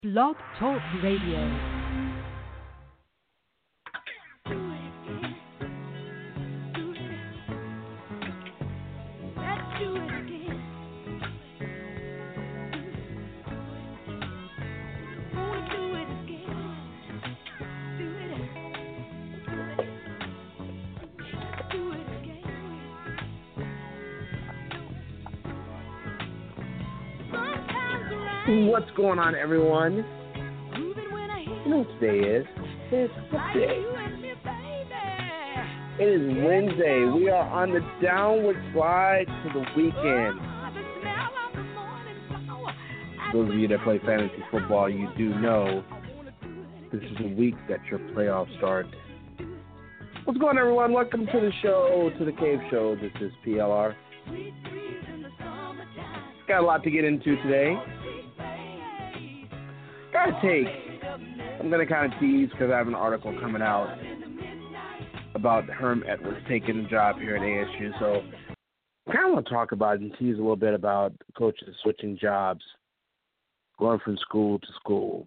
Blog Talk Radio. What's going on, everyone? You know what today is? It's what day? It is Wednesday. We are on the downward slide to the weekend. Those of you that play fantasy football, you do know this is a week that your playoffs start. What's going on, everyone? Welcome to the show, to the Cave Show. This is PLR. Got a lot to get into today. I'm going to kind of tease because I have an article coming out about Herm Edwards taking a job here at ASU. So I kind of want to talk about it and tease a little bit about coaches switching jobs, going from school to school.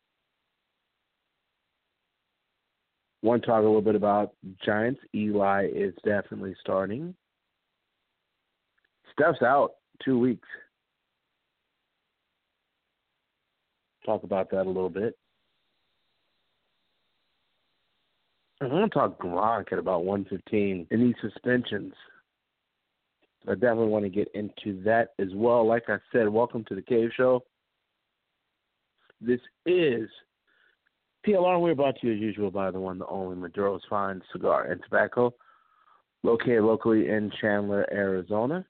Want to talk a little bit about Giants. Eli is definitely starting. Steph's out 2 weeks. Talk about that a little bit. I want to talk Gronk at about 1:15 and these suspensions. I definitely want to get into that as well. Like I said, welcome to the Cave Show. This is PLR. We're brought to you as usual by the one, the only Maduro's Fine Cigar and Tobacco, located locally in Chandler, Arizona.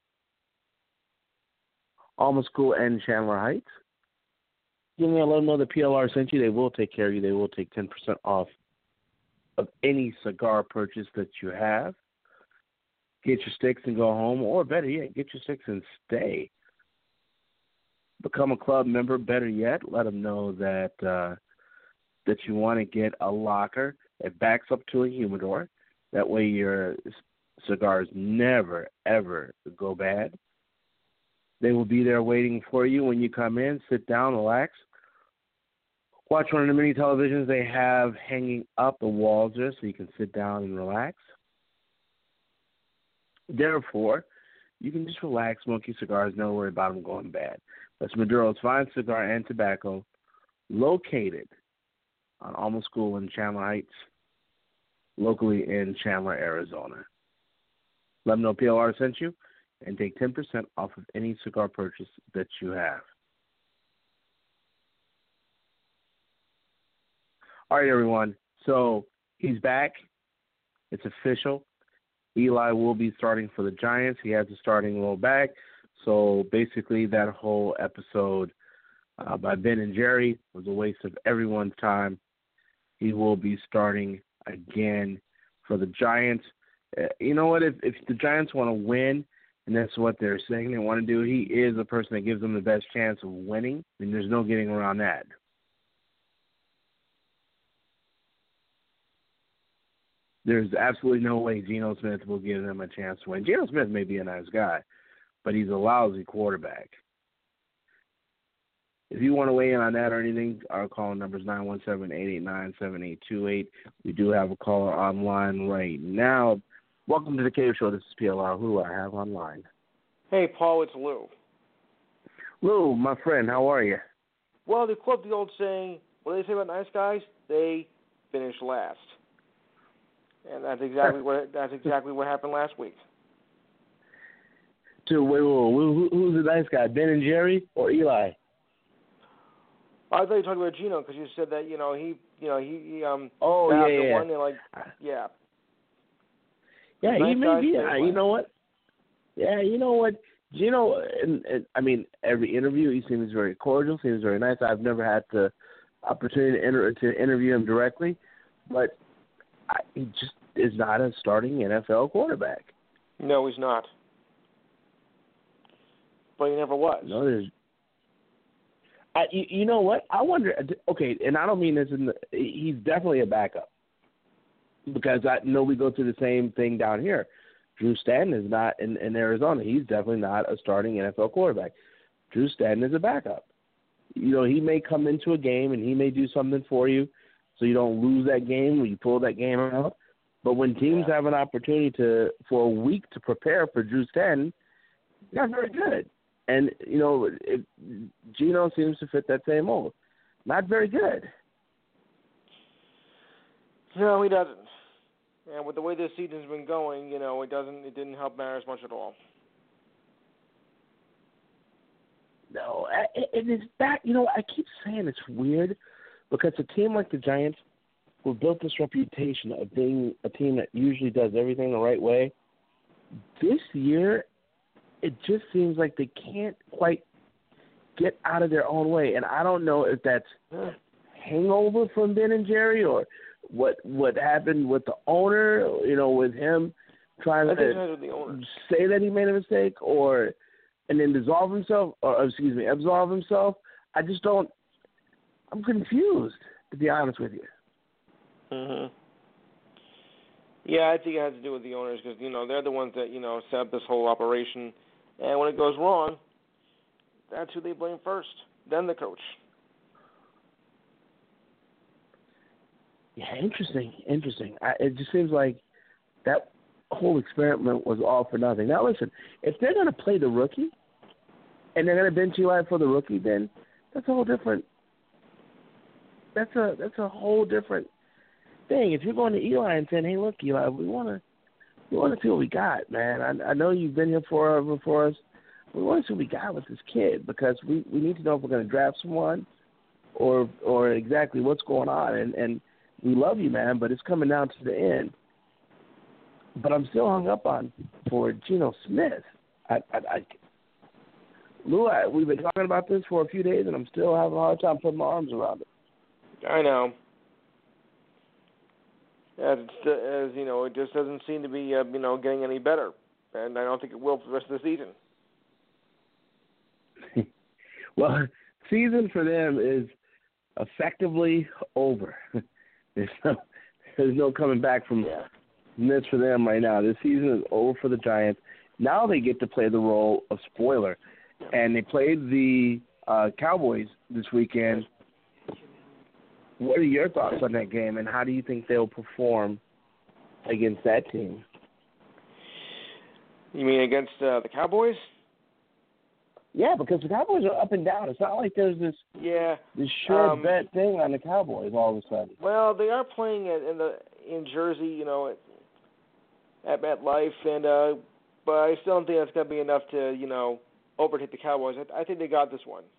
Alma School and Chandler Heights. You know, let them know the PLR sent you. They will take care of you. They will take 10% off of any cigar purchase that you have. Get your sticks and go home, or better yet, get your sticks and stay. Become a club member. Better yet, let them know that that you want to get a locker that backs up to a humidor. That way your cigars never, ever go bad. They will be there waiting for you when you come in. Sit down, relax. Watch one of the mini televisions they have hanging up the walls there so you can sit down and relax. Therefore, you can just relax, smoke your cigars, don't worry about them going bad. That's Maduro's Fine Cigar and Tobacco, located on Alma School in Chandler Heights, locally in Chandler, Arizona. Let them know PLR sent you and take 10% off of any cigar purchase that you have. All right, everyone. So he's back. It's official. Eli will be starting for the Giants. He has a starting role back. So basically that whole episode by Ben and Jerry was a waste of everyone's time. He will be starting again for the Giants. You know what? If the Giants want to win, and that's what they're saying they want to do, he is the person that gives them the best chance of winning. I mean, there's no getting around that. There's absolutely no way Geno Smith will give them a chance to win. Geno Smith may be a nice guy, but he's a lousy quarterback. If you want to weigh in on that or anything, our call number is 917-889-7828. We do have a caller online right now. Welcome to the Cave Show. This is PLR. Who do I have online? Hey, Paul, it's Lou. Lou, my friend, how are you? Well, they quote the old saying, what do they say about nice guys? They finish last. And that's exactly what happened last week. Wait, who's the nice guy, Ben and Jerry or Eli? I thought you were talking about Geno because you said that he oh yeah. One, yeah. Yeah, nice he may be. You know what? Yeah, you know what? Geno, I mean, every interview he seems very cordial, seems very nice. I've never had the opportunity to interview him directly, but he just is not a starting NFL quarterback. No, he's not. But he never was. No, you know what? I wonder. Okay, and I don't mean this he's definitely a backup because I know we go through the same thing down here. Drew Stanton is not in Arizona. He's definitely not a starting NFL quarterback. Drew Stanton is a backup. he may come into a game and he may do something for you so you don't lose that game when you pull that game out. But when teams have an opportunity for a week to prepare for Drew's 10, not very good. And, Geno seems to fit that same mold. Not very good. No, he doesn't. And with the way this season's been going, it didn't help Maris much at all. No, it is back. I keep saying it's weird because a team like the Giants, who built this reputation of being a team that usually does everything the right way, this year it just seems like they can't quite get out of their own way. And I don't know if that's hangover from Ben and Jerry or what happened with the owner, with him trying to say that he made a mistake and then absolve himself. I just don't – I'm confused, to be honest with you. Mm-hmm. Yeah, I think it has to do with the owners because, they're the ones that, set up this whole operation. And when it goes wrong, that's who they blame first, then the coach. Yeah, interesting. It just seems like that whole experiment was all for nothing. Now, listen, if they're going to play the rookie and they're going to bench Eli for the rookie, then that's a whole different – that's a whole different thing. If you're going to Eli and saying, hey, look, Eli, we want to see what we got, man. I know you've been here forever for us. We want to see what we got with this kid because we need to know if we're going to draft someone or exactly what's going on. And we love you, man, but it's coming down to the end. But I'm still hung up for Geno Smith. Lou, we've been talking about this for a few days, and I'm still having a hard time putting my arms around it. I know. It just doesn't seem to be, getting any better. And I don't think it will for the rest of the season. Well, season for them is effectively over. There's no coming back from this for them right now. This season is over for the Giants. Now they get to play the role of spoiler. And they played the Cowboys this weekend. What are your thoughts on that game, and how do you think they'll perform against that team? You mean against the Cowboys? Yeah, because the Cowboys are up and down. It's not like there's this sure bet thing on the Cowboys all of a sudden. Well, they are playing in Jersey, at MetLife, and but I still don't think that's going to be enough to overtake the Cowboys. I think they got this one.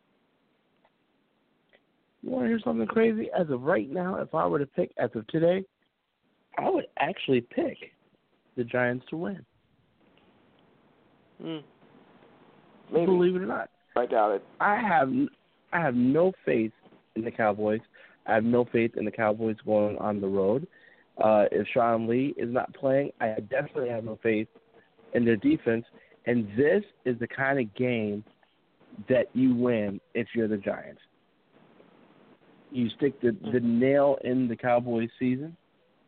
You want to hear something crazy? As of right now, if I were to pick as of today, I would actually pick the Giants to win. Maybe. Believe it or not. I doubt it. I have no faith in the Cowboys. I have no faith in the Cowboys going on the road. If Sean Lee is not playing, I definitely have no faith in their defense. And this is the kind of game that you win if you're the Giants. You stick the nail in the Cowboys season,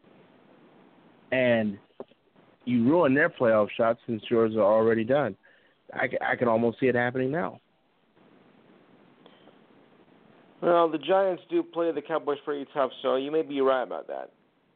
and you ruin their playoff shots since yours are already done. I can almost see it happening now. Well, the Giants do play the Cowboys pretty tough, so you may be right about that.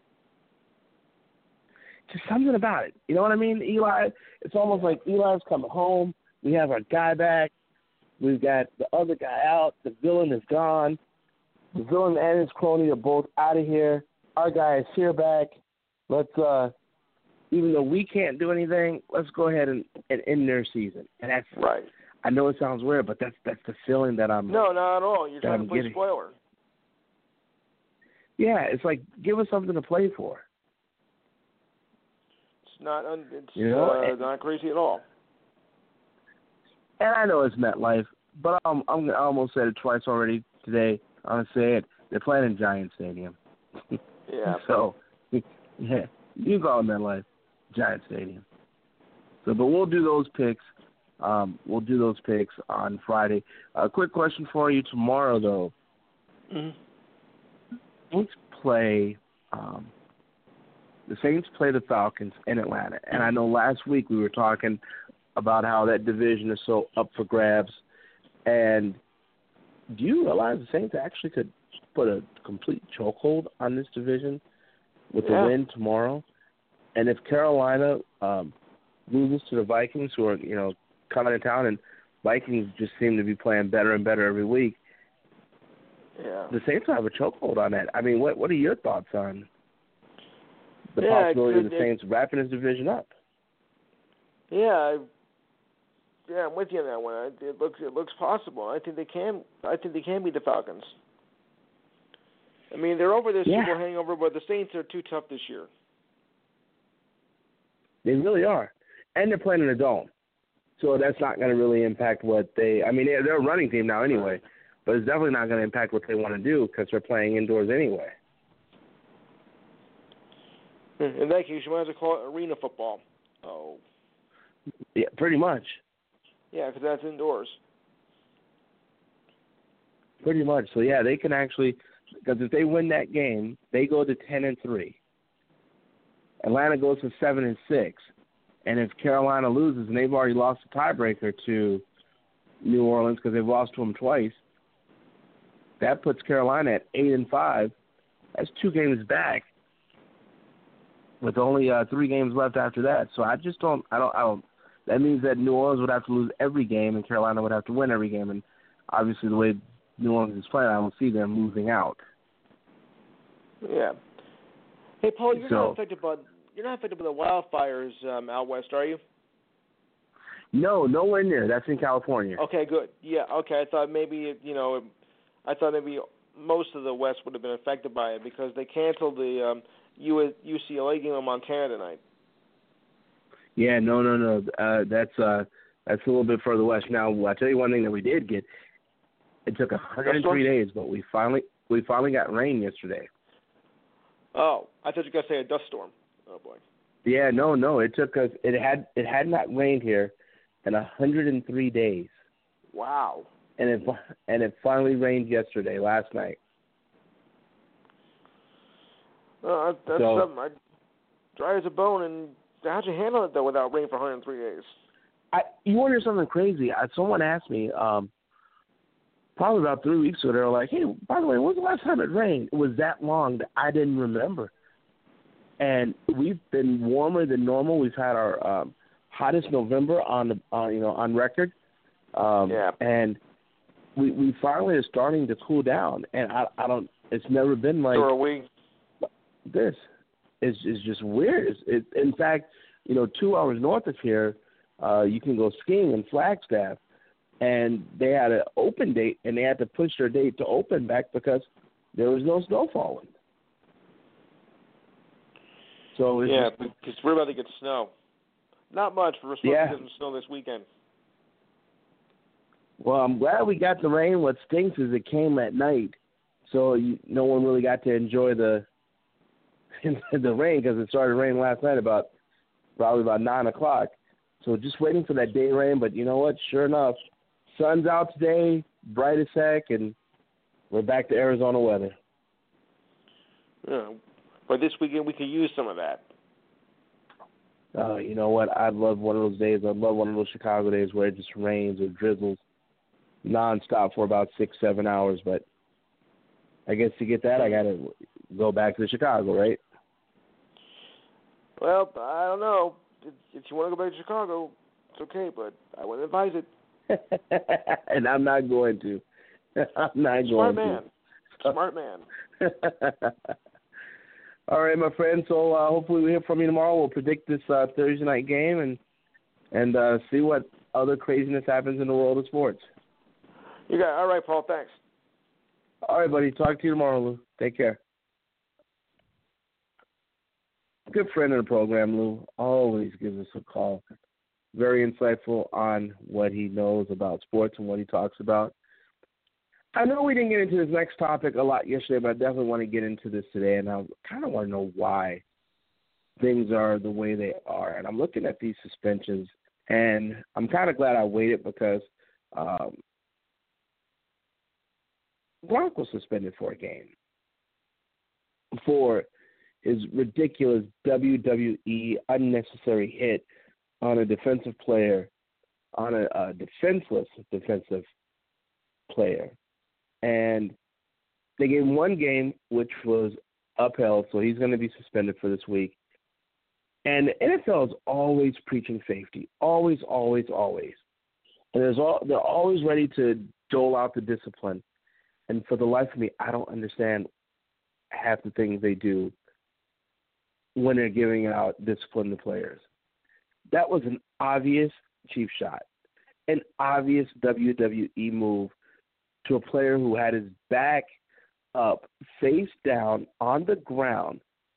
Just something about it. You know what I mean? Eli, it's almost like Eli's coming home. We have our guy back. We've got the other guy out. The villain is gone. The villain and his crony are both out of here. Our guy is here back. Let's, even though we can't do anything, let's go ahead and end their season. And that's right. I know it sounds weird, but that's the feeling that I'm. No, not at all. You're trying to play spoiler. Yeah, it's like give us something to play for. It's not crazy at all. And I know it's MetLife, but I almost said it twice already today. I'm going to say it. They're playing in Giant Stadium. Yeah. So, yeah, you call it MetLife, Giant Stadium. So, but we'll do those picks. We'll do those picks on Friday. A quick question for you tomorrow, though. The Saints play the Falcons in Atlanta. And I know last week we were talking about how that division is so up for grabs. And do you realize the Saints actually could put a complete chokehold on this division with the win tomorrow? And if Carolina loses to the Vikings, who are, coming to town, and Vikings just seem to be playing better and better every week, the Saints will have a chokehold on that. I mean, what are your thoughts on the possibility of the Saints wrapping this division up? Yeah, I'm with you on that one. It looks possible. I think they can beat the Falcons. I mean, they're over their Super Bowl hangover, but the Saints are too tough this year. They really are, and they're playing in a dome, so that's not going to really impact what they. I mean, they're a running team now anyway, but it's definitely not going to impact what they want to do because they're playing indoors anyway. In that case, you might as well call it arena football. Oh. Yeah, pretty much. Yeah, because that's indoors. Pretty much. So yeah, they can actually, because if they win that game, they go to 10-3. Atlanta goes to 7-6, and if Carolina loses, and they've already lost a tiebreaker to New Orleans because they've lost to them twice, that puts Carolina at 8-5. That's 2 games back, with only 3 games left after that. So I just don't. That means that New Orleans would have to lose every game, and Carolina would have to win every game. And obviously, the way New Orleans is playing, I don't see them losing out. Yeah. Hey, Paul, you're not affected by the wildfires out west, are you? No, nowhere near. That's in California. Okay, good. Yeah. Okay, I thought maybe most of the West would have been affected by it because they canceled the UCLA game in Montana tonight. Yeah, no. That's a little bit further west. Now, I'll tell you one thing that we did get. It took 103 days, but we finally got rain yesterday. Oh, I thought you were going to say a dust storm. Oh boy. Yeah, no. It took us. It had not rained here in 103 days. Wow. And it finally rained yesterday, last night. That's something. I'd dry as a bone. And how'd you handle it though without rain for 103 days? You want to hear something crazy? Someone asked me probably about 3 weeks ago. They were like, "Hey, by the way, when was the last time it rained?" It was that long that I didn't remember. And we've been warmer than normal. We've had our hottest November on record. And we finally are starting to cool down. And I don't. It's never been like. So are we. This is just weird. In fact, 2 hours north of here, you can go skiing in Flagstaff, and they had an open date, and they had to push their date to open back because there was no snow falling. So because we're about to get snow. Not much, but we're supposed to get some snow this weekend. Well, I'm glad we got the rain. What stinks is it came at night, so no one really got to enjoy the rain because it started raining last night probably about 9 o'clock. So just waiting for that day rain. But you know what? Sure enough, sun's out today, bright as heck, and we're back to Arizona weather. Yeah, but this weekend we could use some of that. You know what? I'd love one of those days. I'd love one of those Chicago days where it just rains or drizzles nonstop for about 6-7 hours. But I guess to get that, I got to go back to Chicago, right? Well, I don't know. If you want to go back to Chicago, it's okay, but I wouldn't advise it. And I'm not going to. Smart man. All right, my friend. So hopefully we hear from you tomorrow. We'll predict this Thursday night game and see what other craziness happens in the world of sports. You got it. All right, Paul. Thanks. All right, buddy. Talk to you tomorrow, Lou. Take care. Good friend of the program, Lou. Always gives us a call. Very insightful on what he knows about sports and what he talks about. I know we didn't get into this next topic a lot yesterday, but I definitely want to get into this today, and I kind of want to know why things are the way they are. And I'm looking at these suspensions, and I'm kind of glad I waited because Gronk was suspended for a game for his ridiculous WWE unnecessary hit on a defensive player, on a defenseless defensive player. And they gave him one game, which was upheld, so he's going to be suspended for this week. And the NFL is always preaching safety, always, always, always. And they're always ready to dole out the discipline. And for the life of me, I don't understand half the things they do when they're giving out discipline to players. That was an obvious cheap shot, an obvious WWE move to a player who had his back up, face down, on the ground,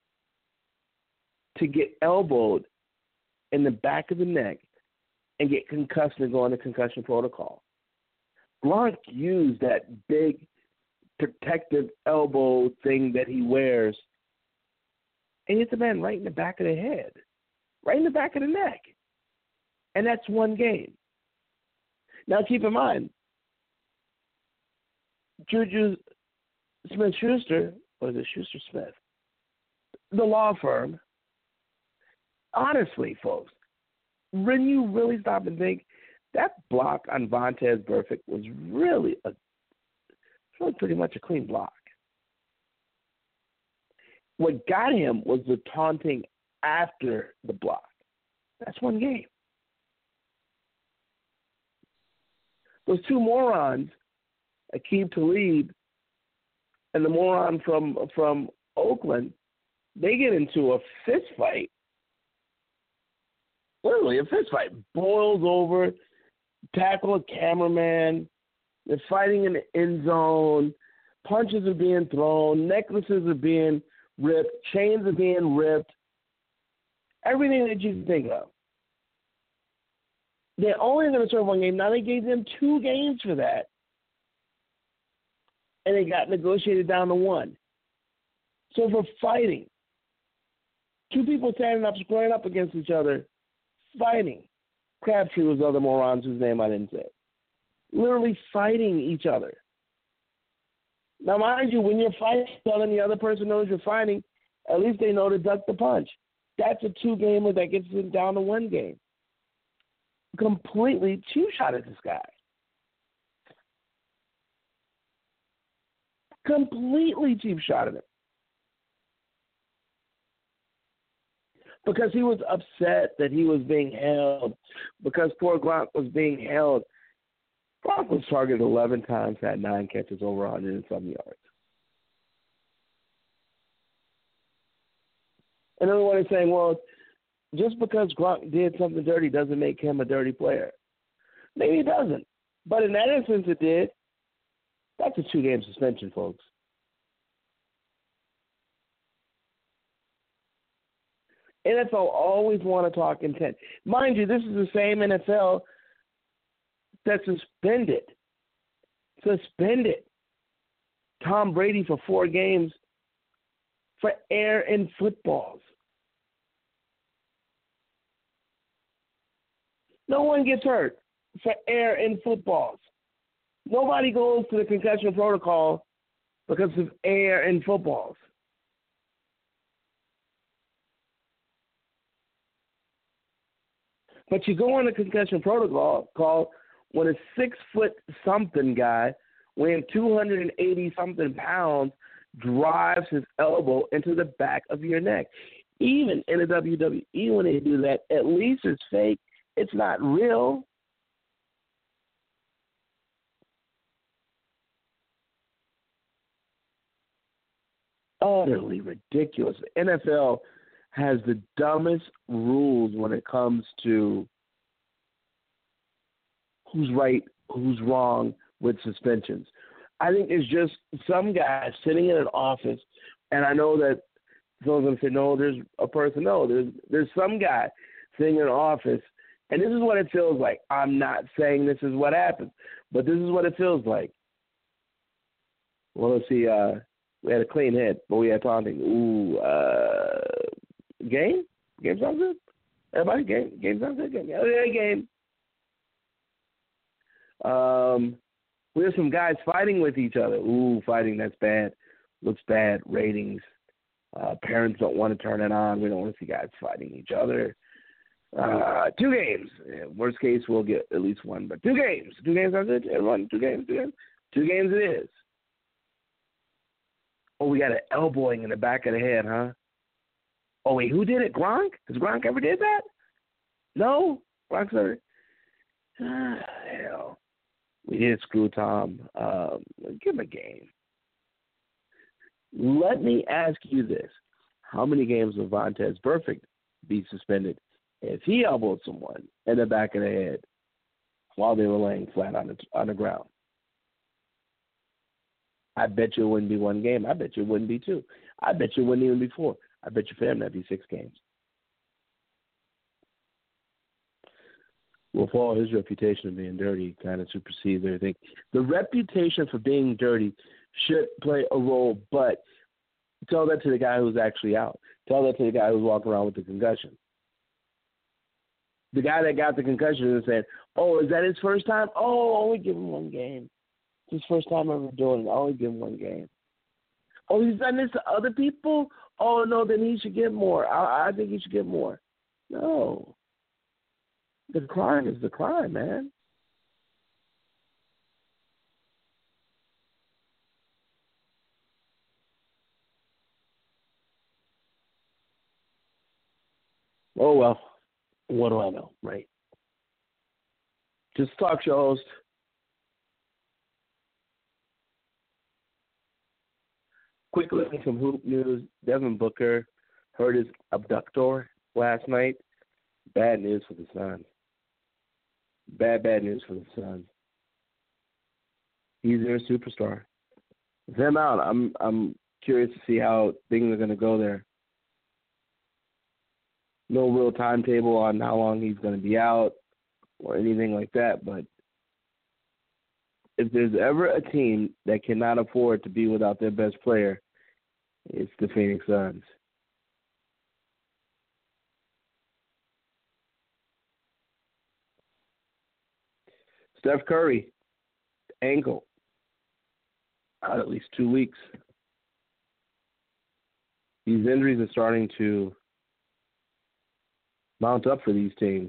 to get elbowed in the back of the neck and get concussed and go into concussion protocol. Gronk used that big protective elbow thing that he wears and hit the man right in the back of the head, right in the back of the neck. And that's one game. Now keep in mind, Juju Smith-Schuster, or is it Schuster-Smith? The law firm, honestly, folks, when you really stop and think, that block on Vontaze Burfict was really pretty much a clean block. What got him was the taunting after the block. That's one game. Those two morons, Aqib Talib and the moron from Oakland, they get into a fist fight. Literally a fist fight. Boils over, tackle a cameraman. They're fighting in the end zone. Punches are being thrown. Necklaces are being ripped. Chains are being ripped. Everything that you can think of. They're only going to serve one game. Now they gave them 2 games for that. And it got negotiated down to 1. So for fighting, 2 people standing up, squaring up against each other, fighting. Crabtree was the other morons whose name I didn't say. Literally fighting each other. Now, mind you, when you're fighting and the other person knows you're fighting, at least they know to duck the punch. That's a 2-gamer that gets them down to 1 game. Completely cheap shot at this guy. Completely cheap shot at him. Because he was upset that he was being held. Because poor Gronk was being held. Gronk was targeted 11 times, had 9 catches, over 100 and some yards. And everyone is saying, well, just because Gronk did something dirty doesn't make him a dirty player. Maybe it doesn't. But in that instance, it did. That's a 2-game suspension, folks. NFL always want to talk intent. Mind you, this is the same NFL that suspended Tom Brady for 4 games for air in footballs. No one gets hurt for air in footballs. Nobody goes to the concussion protocol because of air in footballs. But you go on the concussion protocol when a 6-foot-something guy weighing 280-something pounds drives his elbow into the back of your neck. Even in the WWE, when they do that, at least it's fake. It's not real. Utterly ridiculous. The NFL has the dumbest rules when it comes to who's right, who's wrong with suspensions. I think it's just some guy sitting in an office, and I know that someone's going to say, no, there's a person. No, there's some guy sitting in an office, and this is what it feels like. I'm not saying this is what happens, but this is what it feels like. Well, let's see. We had a clean hit, but we had taunting. Game? Game sounds good? Everybody, game sounds good? Game. Yeah, game. We have some guys fighting with each other. Fighting, that's bad. Looks bad. Ratings. Parents don't want to turn it on. We don't want to see guys fighting each other. 2 games. Worst case, we'll get at least 1, but 2 games. 2 games sounds good? Everyone, 2 games? 2 games? 2 games it is. Oh, we got an elbowing in the back of the head, huh? Oh, wait, who did it? Gronk? Has Gronk ever did that? No? Gronk's never. Hell. We did screw Tom. Give him a game. Let me ask you this. How many games will Vontaze Burfict be suspended if he elbowed someone in the back of the head while they were laying flat on the ground? I bet you it wouldn't be one game. I bet you it wouldn't be two. I bet you it wouldn't even be four. I bet you for him that'd be 6 games. Well, for all his reputation of being dirty kind of supersedes everything. The reputation for being dirty should play a role, but tell that to the guy who's actually out. Tell that to the guy who's walking around with the concussion. The guy that got the concussion and said, oh, is that his first time? Oh, only give him 1 game. It's his first time ever doing it. I'll only give him 1 game. Oh, he's done this to other people? Oh, no, then he should get more. I think he should get more. No. The crime is the crime, man. Oh, well, what do I know, right? Just talk show host. Quickly, some hoop news. Devin Booker hurt his abductor last night. Bad news for the Suns. Bad news for the Suns. He's their superstar. With him out, I'm curious to see how things are going to go there. No real timetable on how long he's going to be out or anything like that, but if there's ever a team that cannot afford to be without their best player, it's the Phoenix Suns. Steph Curry, ankle, out at least 2 weeks. These injuries are starting to mount up for these teams.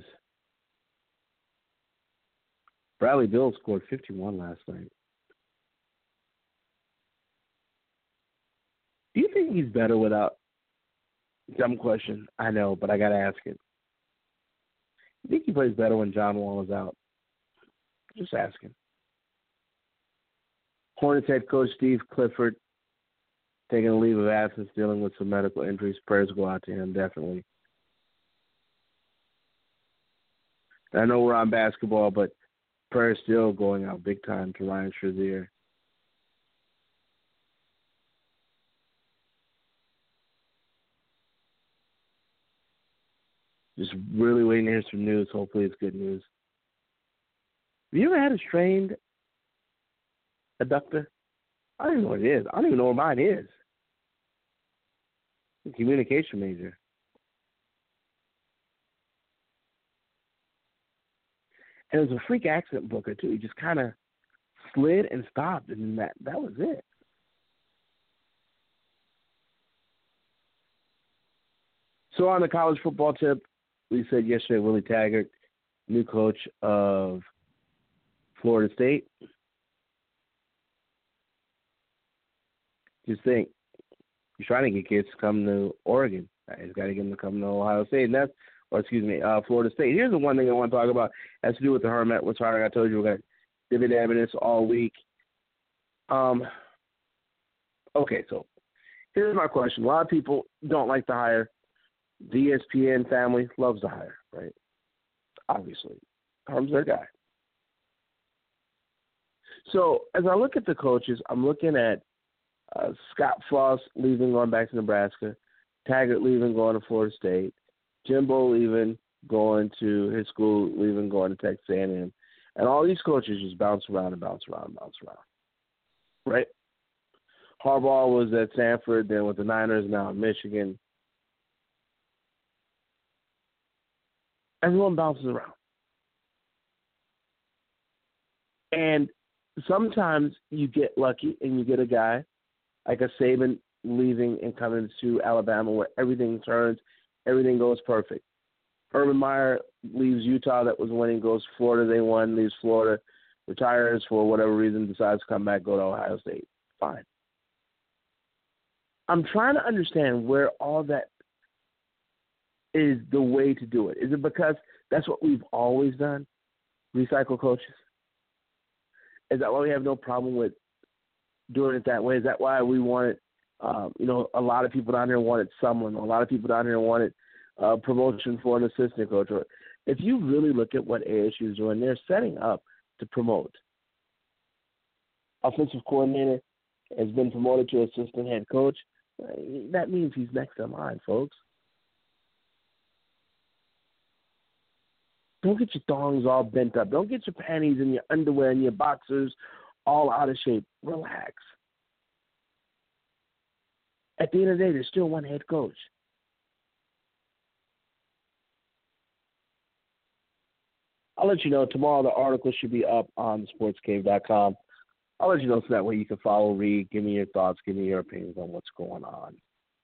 Bradley Beal scored 51 last night. Do you think he's better without? Dumb question, I know, but I got to ask it. You think he plays better when John Wall is out? Just asking. Hornets head coach Steve Clifford taking a leave of absence, dealing with some medical injuries. Prayers go out to him, definitely. I know we're on basketball, but prayers still going out big time to Ryan Shazier. Just really waiting to hear some news. Hopefully it's good news. Have you ever had a strained adductor? I don't even know what it is. I don't even know where mine is. I'm a communication major. And it was a freak accident, Booker, too. He just kind of slid and stopped, and that was it. So on the college football tip, we said yesterday Willie Taggart, new coach of Florida State. Just think, he's trying to get kids to come to Oregon. He's got to get them to come to Ohio State, and Florida State. Here's the one thing I want to talk about. It has to do with the Hermet. What's hard? I told you we're going to dividend this all week. Okay, so here's my question. A lot of people don't like to hire. The ESPN family loves to hire, right? Obviously. Herm's their guy. So as I look at the coaches, I'm looking at Scott Frost leaving, going back to Nebraska, Taggart leaving, going to Florida State, Jimbo leaving, going to his school, leaving, going to Texas A&M. And all these coaches just bounce around. Right? Harbaugh was at Stanford, then with the Niners, now in Michigan. Everyone bounces around. And sometimes you get lucky and you get a guy like a Saban leaving and coming to Alabama where everything turns, everything goes perfect. Urban Meyer leaves Utah that was winning, goes to Florida, they won, leaves Florida, retires for whatever reason, decides to come back, go to Ohio State. Fine. I'm trying to understand where all that is the way to do it. Is it because that's what we've always done? Recycle coaches? Is that why we have no problem with doing it that way? Is that why we wanted, a lot of people down here wanted Sumlin, a lot of people down here wanted promotion for an assistant coach? Or if you really look at what ASU is doing, they're setting up to promote. Offensive coordinator has been promoted to assistant head coach. That means he's next in line, folks. Don't get your thongs all bent up. Don't get your panties and your underwear and your boxers all out of shape. Relax. At the end of the day, there's still one head coach. I'll let you know. Tomorrow the article should be up on sportscave.com. I'll let you know so that way you can follow, read, give me your thoughts, give me your opinions on what's going on.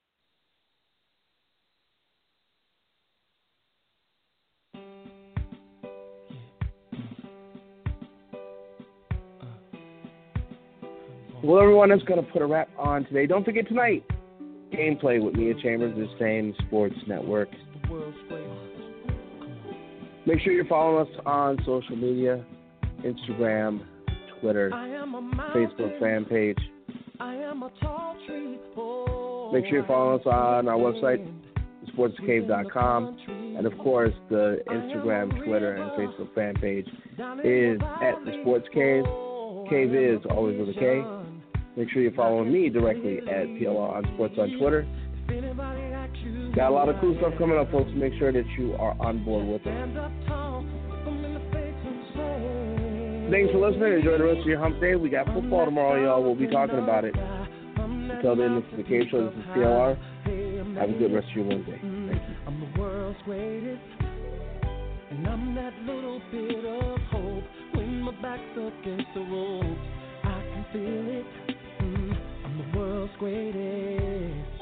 Well, everyone, that's going to put a wrap on today. Don't forget tonight, Gameplay with Mia Chambers, the same sports network. Make sure you're following us on social media, Instagram, Twitter, Facebook fan page. Make sure you're following us on our website, sportscave.com. And, of course, the Instagram, Twitter, and Facebook fan page is at the Sports Cave. Cave is always with a K. Make sure you're following me directly at PLR on Sports on Twitter. Got a lot of cool stuff coming up, folks. Make sure that you are on board with it. Thanks for listening. Enjoy the rest of your hump day. We got football tomorrow, y'all. We'll be talking about it. Until then, this is the Cave Show. This is PLR. Have a good rest of your Wednesday. Thank you. I'm the world's greatest, and I'm that little bit of hope. When my back's against the ropes, I can feel it. I'm the world's greatest.